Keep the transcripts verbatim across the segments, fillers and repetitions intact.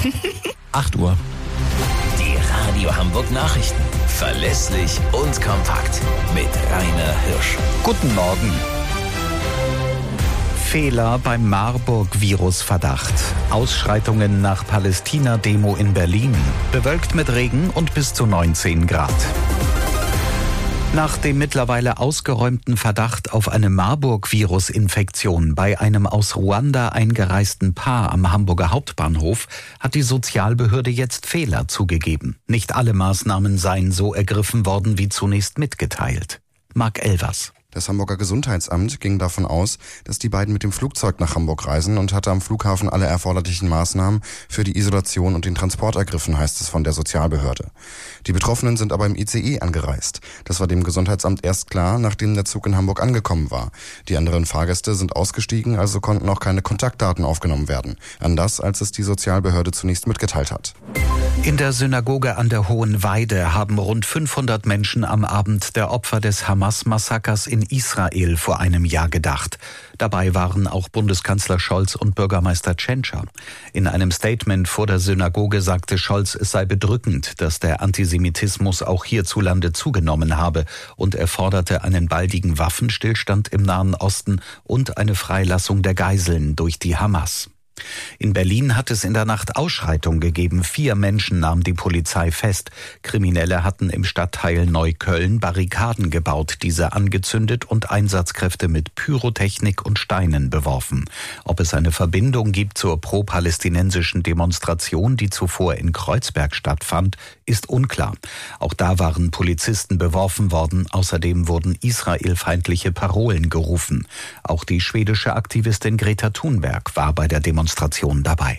acht Uhr. Die Radio Hamburg Nachrichten. Verlässlich und kompakt. Mit Rainer Hirsch. Guten Morgen. Fehler beim Marburg-Virus-Verdacht. Ausschreitungen nach Palästina-Demo in Berlin. Bewölkt mit Regen und bis zu neunzehn Grad. Nach dem mittlerweile ausgeräumten Verdacht auf eine Marburg-Virus-Infektion bei einem aus Ruanda eingereisten Paar am Hamburger Hauptbahnhof hat die Sozialbehörde jetzt Fehler zugegeben. Nicht alle Maßnahmen seien so ergriffen worden wie zunächst mitgeteilt. Marc Elvers. Das Hamburger Gesundheitsamt ging davon aus, dass die beiden mit dem Flugzeug nach Hamburg reisen und hatte am Flughafen alle erforderlichen Maßnahmen für die Isolation und den Transport ergriffen, heißt es von der Sozialbehörde. Die Betroffenen sind aber im I C E angereist. Das war dem Gesundheitsamt erst klar, nachdem der Zug in Hamburg angekommen war. Die anderen Fahrgäste sind ausgestiegen, also konnten auch keine Kontaktdaten aufgenommen werden. Anders, als es die Sozialbehörde zunächst mitgeteilt hat. In der Synagoge an der Hohen Weide haben rund fünfhundert Menschen am Abend der Opfer des Hamas-Massakers in Israel vor einem Jahr gedacht. Dabei waren auch Bundeskanzler Scholz und Bürgermeister Tschentscher. In einem Statement vor der Synagoge sagte Scholz, es sei bedrückend, dass der Antisemitismus auch hierzulande zugenommen habe, und er forderte einen baldigen Waffenstillstand im Nahen Osten und eine Freilassung der Geiseln durch die Hamas. In Berlin hat es in der Nacht Ausschreitungen gegeben. Vier Menschen nahm die Polizei fest. Kriminelle hatten im Stadtteil Neukölln Barrikaden gebaut, diese angezündet und Einsatzkräfte mit Pyrotechnik und Steinen beworfen. Ob es eine Verbindung gibt zur pro-palästinensischen Demonstration, die zuvor in Kreuzberg stattfand, ist unklar. Auch da waren Polizisten beworfen worden. Außerdem wurden israelfeindliche Parolen gerufen. Auch die schwedische Aktivistin Greta Thunberg war bei der Demonstration Demonstration dabei.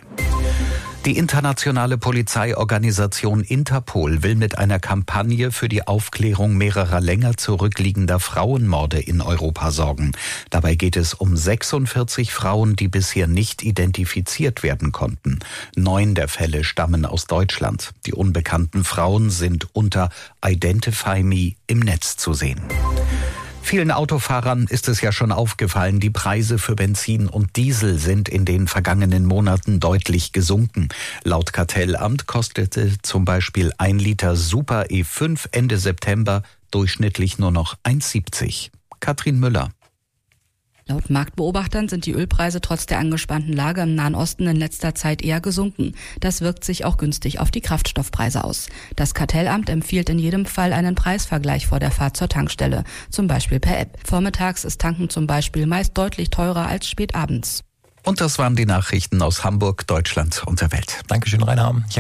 Die internationale Polizeiorganisation Interpol will mit einer Kampagne für die Aufklärung mehrerer länger zurückliegender Frauenmorde in Europa sorgen. Dabei geht es um sechsundvierzig Frauen, die bisher nicht identifiziert werden konnten. Neun der Fälle stammen aus Deutschland. Die unbekannten Frauen sind unter Identify Me im Netz zu sehen. Vielen Autofahrern ist es ja schon aufgefallen, die Preise für Benzin und Diesel sind in den vergangenen Monaten deutlich gesunken. Laut Kartellamt kostete zum Beispiel ein Liter Super E fünf Ende September durchschnittlich nur noch eins siebzig. Katrin Müller. Laut Marktbeobachtern sind die Ölpreise trotz der angespannten Lage im Nahen Osten in letzter Zeit eher gesunken. Das wirkt sich auch günstig auf die Kraftstoffpreise aus. Das Kartellamt empfiehlt in jedem Fall einen Preisvergleich vor der Fahrt zur Tankstelle, zum Beispiel per App. Vormittags ist Tanken zum Beispiel meist deutlich teurer als spät abends. Und das waren die Nachrichten aus Hamburg, Deutschland und der Welt. Dankeschön, Rainer.